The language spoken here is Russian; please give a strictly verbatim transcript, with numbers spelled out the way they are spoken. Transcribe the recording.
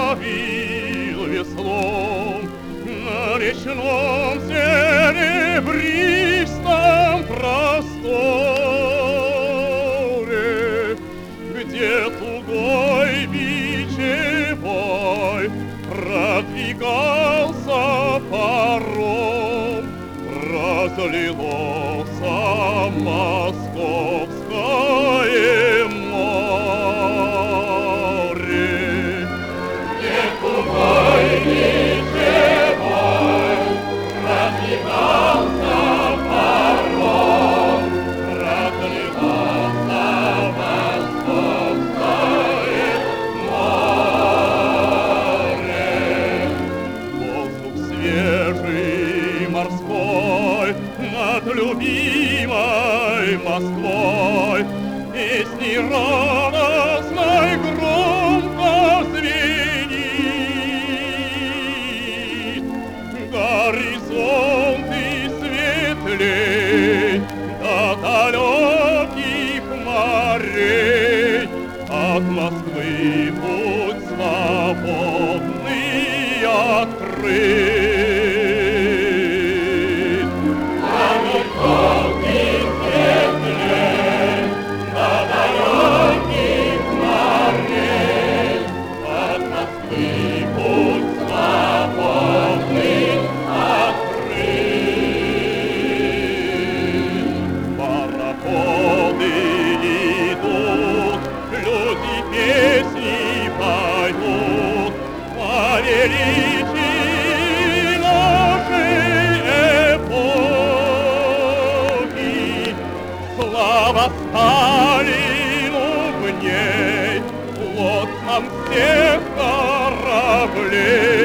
ловил веслом на речном серебристом просторе, где тугой бичевой продвигался паром, разлилось московское море. Где тугой бичевой продвигался паром, разлилось московское море. Воздух свежий морской над любимой Москвой песней радостной громко звенит. Горизонты светлей до далеких морей, от Москвы путь свободный открыт. Песни поют о величии нашей эпохи. Слава Сталину в ней, лодцам всех кораблей.